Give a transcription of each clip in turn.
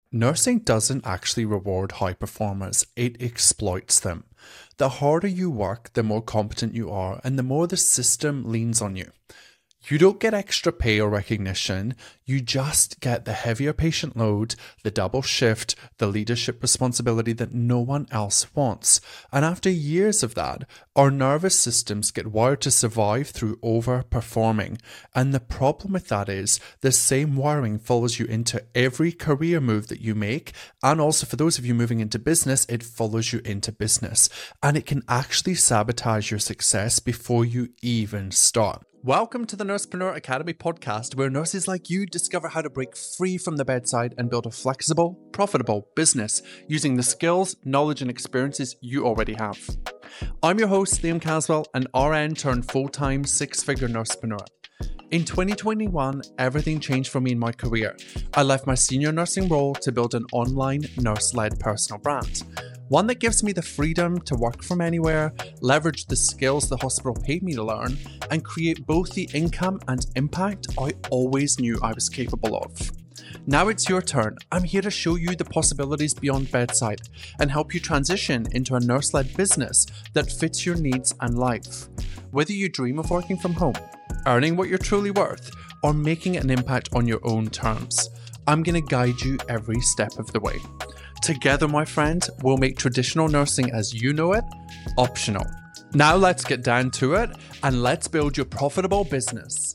Nursing doesn't actually reward high performers, it exploits them. The harder you work, the more competent you are, and the more the system leans on you. You don't get extra pay or recognition, you just get the heavier patient load, the double shift, the leadership responsibility that no one else wants. And after years of that, our nervous systems get wired to survive through overperforming. And the problem with that is the same wiring follows you into every career move that you make. And also for those of you moving into business, it follows you into business. And it can actually sabotage your success before you even start. Welcome to the Nursepreneur Academy podcast, where nurses like you discover how to break free from the bedside and build a flexible, profitable business using the skills, knowledge, and experiences you already have. I'm your host, Liam Caswell, an RN turned full-time six-figure nursepreneur. In 2021, everything changed for me in my career. I left my senior nursing role to build an online nurse-led personal brand. One that gives me the freedom to work from anywhere, leverage the skills the hospital paid me to learn, and create both the income and impact I always knew I was capable of. Now it's your turn. I'm here to show you the possibilities beyond bedside and help you transition into a nurse-led business that fits your needs and life. Whether you dream of working from home, earning what you're truly worth, or making an impact on your own terms, I'm going to guide you every step of the way. Together, my friend, we'll make traditional nursing as you know it optional. Now let's get down to it and let's build your profitable business.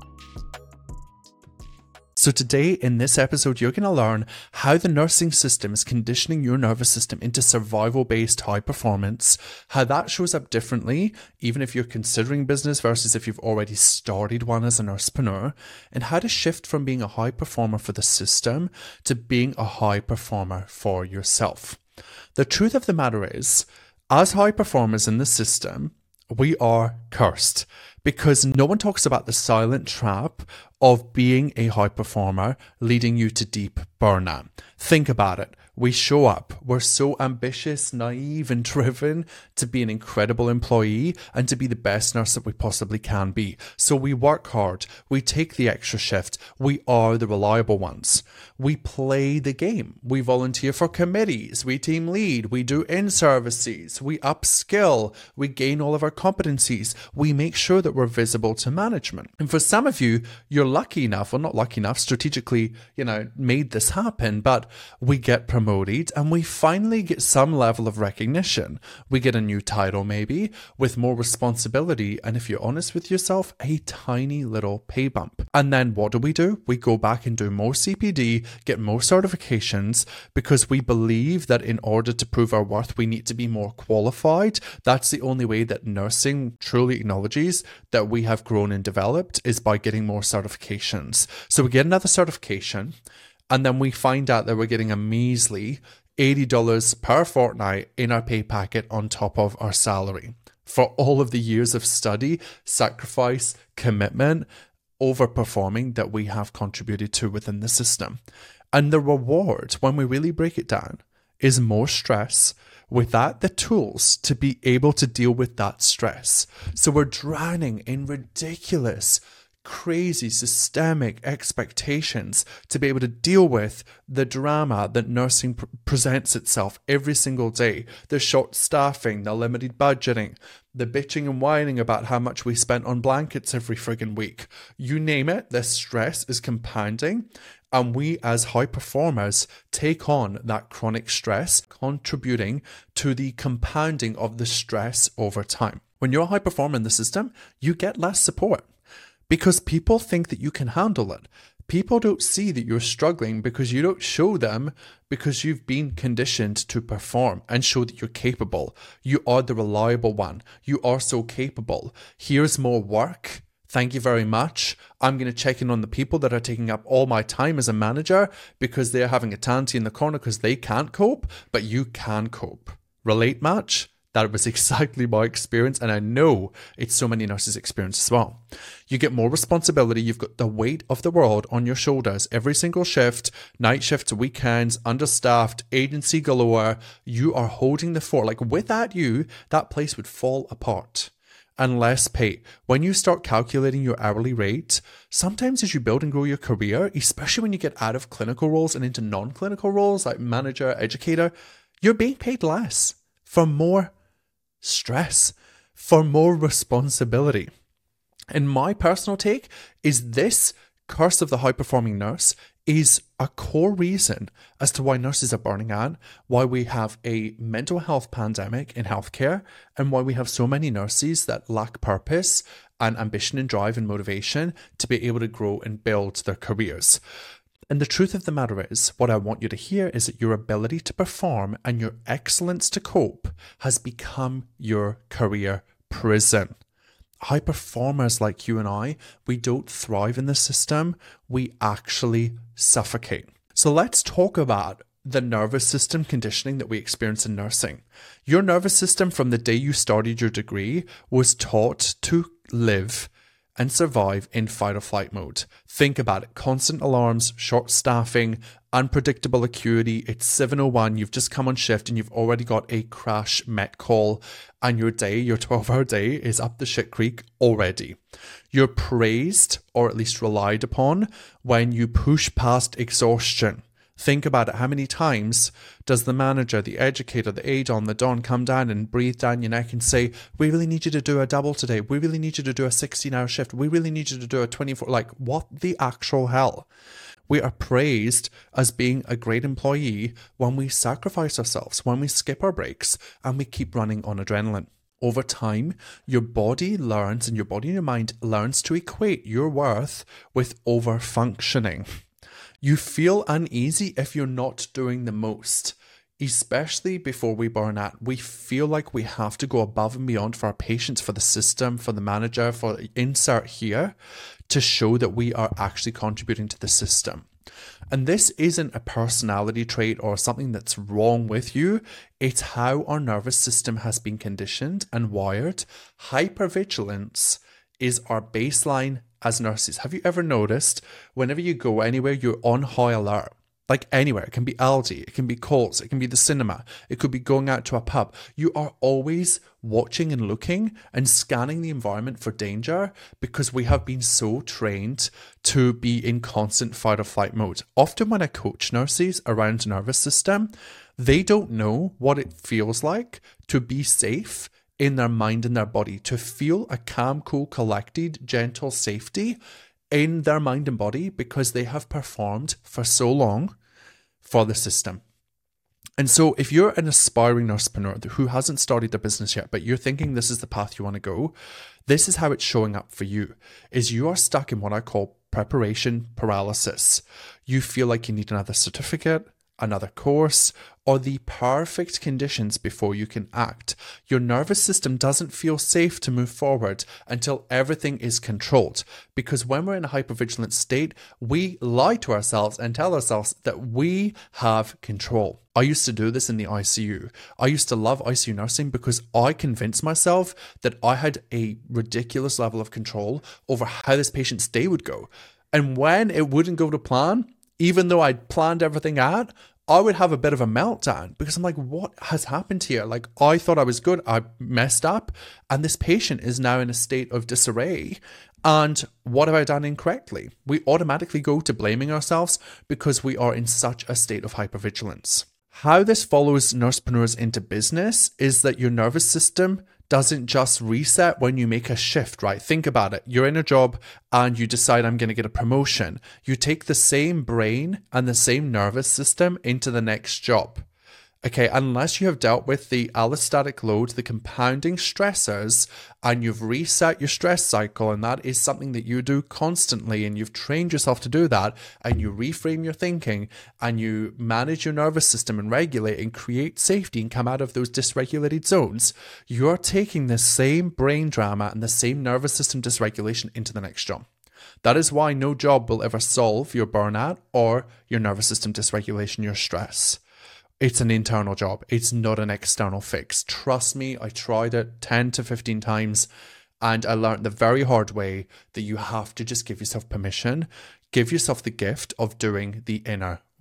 So today in this episode, you're going to learn how the nursing system is conditioning your nervous system into survival-based high performance, how that shows up differently, even if you're considering business versus if you've already started one as a nursepreneur, and how to shift from being a high performer for the system to being a high performer for yourself. The truth of the matter is, as high performers in the system, we are cursed because no one talks about the silent trap of being a high performer leading you to deep burnout. Think about it. We show up. We're so ambitious, naive, and driven to be an incredible employee and to be the best nurse that we possibly can be. So we work hard. We take the extra shift. We are the reliable ones. We play the game. We volunteer for committees. We team lead. We do in-services. We upskill. We gain all of our competencies. We make sure that we're visible to management. And for some of you, you're lucky enough, or not lucky enough, strategically, made this happen, but we get promoted and we finally get some level of recognition. We get a new title maybe, with more responsibility, and if you're honest with yourself, a tiny little pay bump. And then what do? We go back and do more CPD, get more certifications, because we believe that in order to prove our worth, we need to be more qualified. That's the only way that nursing truly acknowledges that we have grown and developed, is by getting more certifications. So we get another certification, and then we find out that we're getting a measly $80 per fortnight in our pay packet on top of our salary for all of the years of study, sacrifice, commitment, overperforming that we have contributed to within the system. And the reward, when we really break it down, is more stress, with that the tools to be able to deal with that stress. So we're drowning in ridiculous, crazy systemic expectations to be able to deal with the drama that nursing presents itself every single day. The short staffing, the limited budgeting, the bitching and whining about how much we spent on blankets every friggin' week. You name it, the stress is compounding. And we as high performers take on that chronic stress, contributing to the compounding of the stress over time. When you're a high performer in the system, you get less support, because people think that you can handle it. People don't see that you're struggling because you don't show them, because you've been conditioned to perform and show that you're capable. You are the reliable one. You are so capable. Here's more work. Thank you very much. I'm going to check in on the people that are taking up all my time as a manager because they're having a tanty in the corner because they can't cope, but you can cope. Relate much? That was exactly my experience, and I know it's so many nurses' experience as well. You get more responsibility. You've got the weight of the world on your shoulders. Every single shift, night shifts, weekends, understaffed, agency galore. You are holding the fort. Like without you, that place would fall apart. and less pay. When you start calculating your hourly rate, sometimes as you build and grow your career, especially when you get out of clinical roles and into non-clinical roles like manager, educator, you're being paid less for more stress, for more responsibility. And my personal take is this curse of the high-performing nurse is a core reason as to why nurses are burning out, why we have a mental health pandemic in healthcare, and why we have so many nurses that lack purpose and ambition and drive and motivation to be able to grow and build their careers. And the truth of the matter is, what I want you to hear is that your ability to perform and your excellence to cope has become your career prison. High performers like you and I, we don't thrive in the system, we actually suffocate. So let's talk about the nervous system conditioning that we experience in nursing. Your nervous system from the day you started your degree was taught to live and survive in fight or flight mode. Think about it. Constant alarms, short staffing, unpredictable acuity. It's 7:01, you've just come on shift and you've already got a crash met call and your 12-hour day is up the shit creek already. You're praised, or at least relied upon, when you push past exhaustion. Think about it. How many times does the manager, the educator, the ADON, the Don come down and breathe down your neck and say, we really need you to do a double today. We really need you to do a 16-hour shift. We really need you to do a 24. Like, what the actual hell? We are praised as being a great employee when we sacrifice ourselves, when we skip our breaks, and we keep running on adrenaline. Over time, your body learns, and your body and your mind learns to equate your worth with over-functioning. You feel uneasy if you're not doing the most, especially before we burn out. We feel like we have to go above and beyond for our patients, for the system, for the manager, for insert here, to show that we are actually contributing to the system. And this isn't a personality trait or something that's wrong with you. It's how our nervous system has been conditioned and wired. Hypervigilance is our baseline as nurses. Have you ever noticed whenever you go anywhere, you're on high alert? Like anywhere. It can be Aldi, it can be Coles, it can be the cinema, it could be going out to a pub. You are always watching and looking and scanning the environment for danger because we have been so trained to be in constant fight or flight mode. Often when I coach nurses around nervous system, they don't know what it feels like to be safe in their mind and their body, to feel a calm, cool, collected, gentle safety in their mind and body because they have performed for so long for the system. And so if you're an aspiring nursepreneur who hasn't started a business yet, but you're thinking this is the path you want to go, this is how it's showing up for you, is you are stuck in what I call preparation paralysis. You feel like you need another certificate, another course, or the perfect conditions before you can act. Your nervous system doesn't feel safe to move forward until everything is controlled. Because when we're in a hypervigilant state, we lie to ourselves and tell ourselves that we have control. I used to do this in the ICU. I used to love ICU nursing because I convinced myself that I had a ridiculous level of control over how this patient's day would go. And when it wouldn't go to plan, even though I'd planned everything out, I would have a bit of a meltdown because I'm like, what has happened here? Like, I thought I was good. I messed up. And this patient is now in a state of disarray. And what have I done incorrectly? We automatically go to blaming ourselves because we are in such a state of hypervigilance. How this follows nursepreneurs into business is that your nervous system doesn't just reset when you make a shift, right? Think about it. You're in a job and you decide I'm going to get a promotion. You take the same brain and the same nervous system into the next job. Okay, unless you have dealt with the allostatic load, the compounding stressors, and you've reset your stress cycle, and that is something that you do constantly, and you've trained yourself to do that, and you reframe your thinking, and you manage your nervous system and regulate and create safety and come out of those dysregulated zones, you're taking the same brain drama and the same nervous system dysregulation into the next job. That is why no job will ever solve your burnout or your nervous system dysregulation, your stress. It's an internal job. It's not an external fix. Trust me, I tried it 10 to 15 times and I learned the very hard way that you have to just give yourself permission, give yourself the gift of doing the inner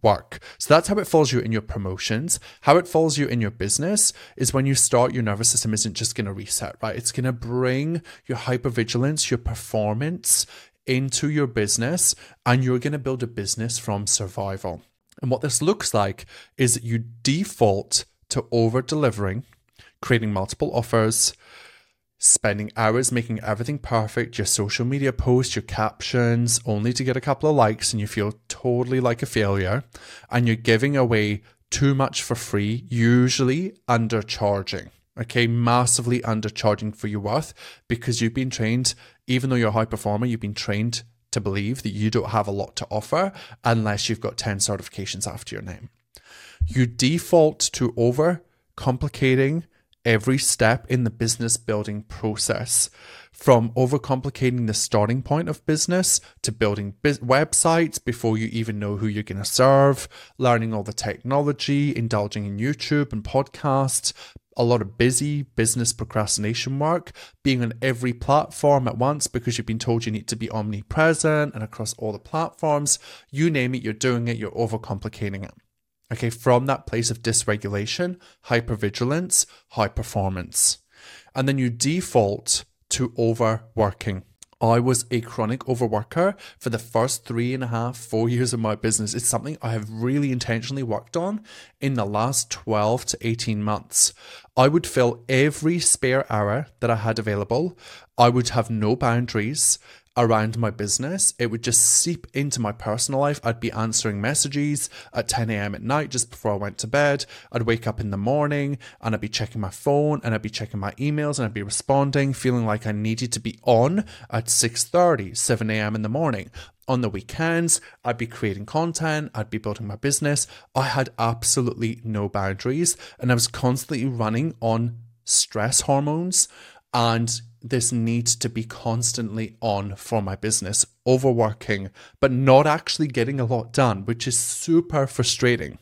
work. So that's how it follows you in your promotions. How it follows you in your business is when you start, your nervous system isn't just going to reset, right? It's going to bring your hypervigilance, your performance into your business, and you're going to build a business from survival. And what this looks like is that you default to over-delivering, creating multiple offers, spending hours making everything perfect, your social media posts, your captions, only to get a couple of likes and you feel totally like a failure, and you're giving away too much for free, usually undercharging, okay? Massively undercharging for your worth, because you've been trained, even though you're a high performer, you've been trained to believe that you don't have a lot to offer unless you've got 10 certifications after your name. You default to over complicating every step in the business building process, from overcomplicating the starting point of business to building websites before you even know who you're going to serve, learning all the technology, indulging in YouTube and podcasts, a lot of busy business procrastination work, being on every platform at once because you've been told you need to be omnipresent and across all the platforms. You name it, you're doing it, you're overcomplicating it. Okay, from that place of dysregulation, hypervigilance, high performance. And then you default to overworking. I was a chronic overworker for the first 3.5, 4 years of my business. It's something I have really intentionally worked on in the last 12 to 18 months. I would fill every spare hour that I had available. I would have no boundaries around my business. It would just seep into my personal life. I'd be answering messages at 10 a.m. at night just before I went to bed. I'd wake up in the morning and I'd be checking my phone and I'd be checking my emails and I'd be responding, feeling like I needed to be on at 6:30, 7 a.m. in the morning. On the weekends, I'd be creating content, I'd be building my business. I had absolutely no boundaries and I was constantly running on stress hormones and this need to be constantly on for my business, overworking, but not actually getting a lot done, which is super frustrating.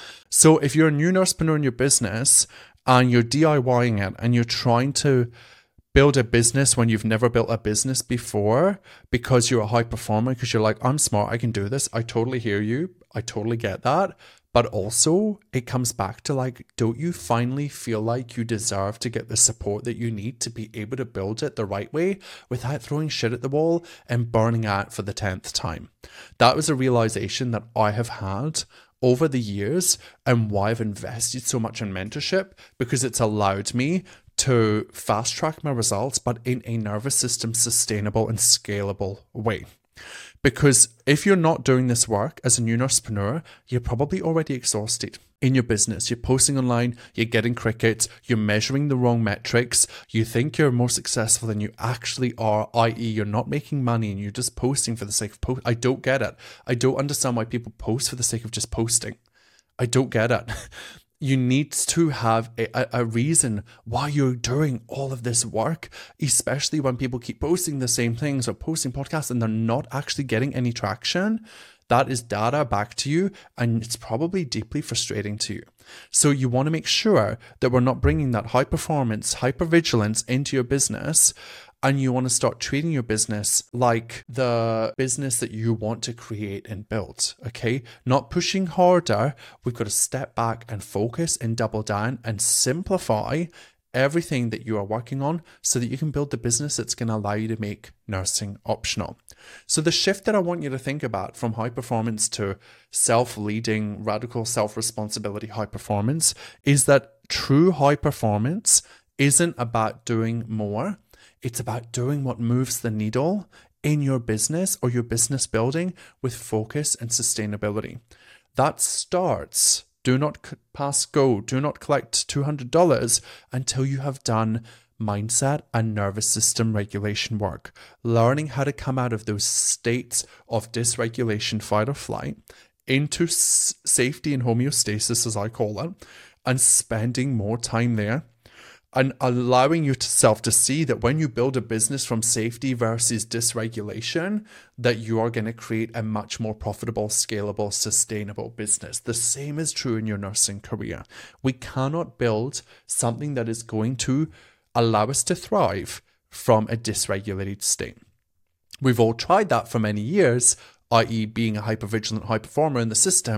So if you're a new nursepreneur in your business and you're DIYing it and you're trying to build a business when you've never built a business before because you're a high performer, because you're like, I'm smart, I can do this. I totally hear you. I totally get that. But also it comes back to like, don't you finally feel like you deserve to get the support that you need to be able to build it the right way without throwing shit at the wall and burning out for the 10th time? That was a realization that I have had over the years and why I've invested so much in mentorship, because it's allowed me to fast track my results, but in a nervous system sustainable and scalable way. Because if you're not doing this work as a new nursepreneur, you're probably already exhausted in your business. You're posting online, you're getting crickets, you're measuring the wrong metrics, you think you're more successful than you actually are, i.e. you're not making money and you're just posting for the sake of posting. I don't get it. I don't understand why people post for the sake of just posting. I don't get it. You need to have a reason why you're doing all of this work, especially when people keep posting the same things or posting podcasts and they're not actually getting any traction. That is data back to you, and it's probably deeply frustrating to you. So you want to make sure that we're not bringing that high performance, hypervigilance into your business. And you want to start treating your business like the business that you want to create and build, okay? Not pushing harder. We've got to step back and focus and double down and simplify everything that you are working on so that you can build the business that's going to allow you to make nursing optional. So the shift that I want you to think about from high performance to self-leading, radical self-responsibility high performance is that true high performance isn't about doing more. It's about doing what moves the needle in your business or your business building with focus and sustainability. That starts, do not pass go, do not collect $200 until you have done mindset and nervous system regulation work, learning how to come out of those states of dysregulation, fight or flight, into safety and homeostasis, as I call it, and spending more time there. And allowing yourself to see that when you build a business from safety versus dysregulation, that you are going to create a much more profitable, scalable, sustainable business. The same is true in your nursing career. We cannot build something that is going to allow us to thrive from a dysregulated state. We've all tried that for many years, i.e. being a hypervigilant high performer in the system,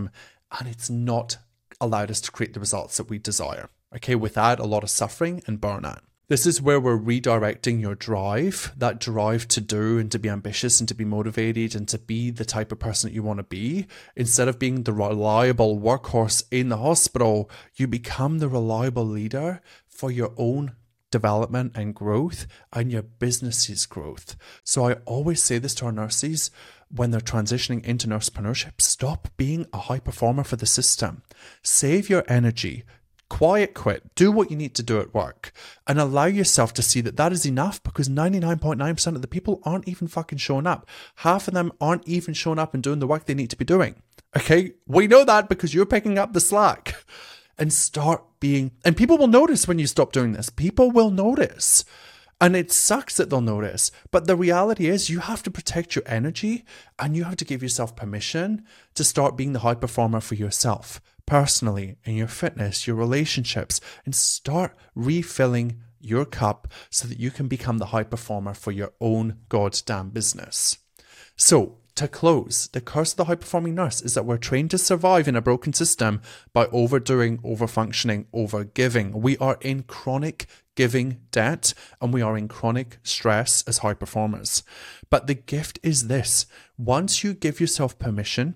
and it's not allowed us to create the results that we desire. Okay, without a lot of suffering and burnout. This is where we're redirecting your drive, that drive to do and to be ambitious and to be motivated and to be the type of person that you want to be. Instead of being the reliable workhorse in the hospital, you become the reliable leader for your own development and growth and your business's growth. So I always say this to our nurses when they're transitioning into nursepreneurship: stop being a high performer for the system. Save your energy. Quiet quit, do what you need to do at work, and allow yourself to see that that is enough, because 99.9% of the people aren't even fucking showing up. Half of them aren't even showing up and doing the work they need to be doing. Okay, we know that because you're picking up the slack. And start being, and people will notice when you stop doing this. People will notice. And it sucks that they'll notice. But the reality is you have to protect your energy, and you have to give yourself permission to start being the high performer for yourself, personally, in your fitness, your relationships, and start refilling your cup so that you can become the high performer for your own goddamn business. So, to close, the curse of the high-performing nurse is that we're trained to survive in a broken system by overdoing, overfunctioning, overgiving. We are in chronic giving debt, and we are in chronic stress as high performers. But the gift is this: once you give yourself permission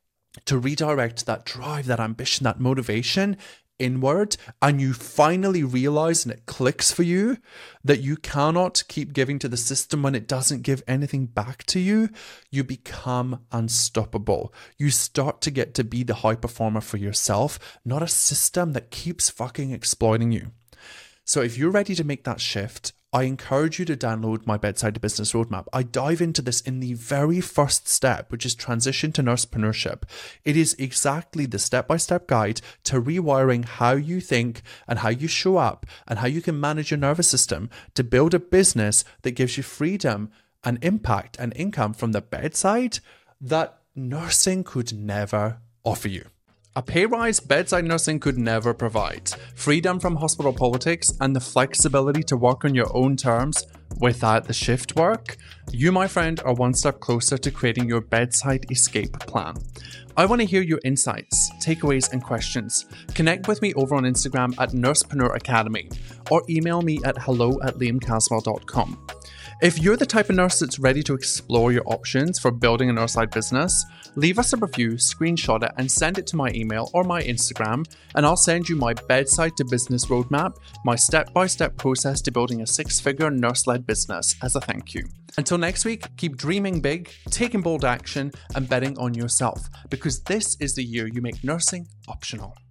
to redirect that drive, that ambition, that motivation inward, and you finally realize, and it clicks for you, that you cannot keep giving to the system when it doesn't give anything back to you, you become unstoppable. You start to get to be the high performer for yourself, not a system that keeps fucking exploiting you. So if you're ready to make that shift, I encourage you to download my Bedside to Business Roadmap. I dive into this in the very first step, which is transition to nursepreneurship. It is exactly the step-by-step guide to rewiring how you think and how you show up and how you can manage your nervous system to build a business that gives you freedom and impact and income from the bedside that nursing could never offer you. A pay rise bedside nursing could never provide. Freedom from hospital politics and the flexibility to work on your own terms without the shift work. You, my friend, are one step closer to creating your bedside escape plan. I want to hear your insights, takeaways, and questions. Connect with me over on Instagram at Nursepreneur Academy or email me at hello@liamcaswell.com. If you're the type of nurse that's ready to explore your options for building a nurse-led business, leave us a review, screenshot it, and send it to my email or my Instagram, and I'll send you my Bedside to Business Roadmap, my step-by-step process to building a six-figure nurse-led business as a thank you. Until next week, keep dreaming big, taking bold action, and betting on yourself, because this is the year you make nursing optional.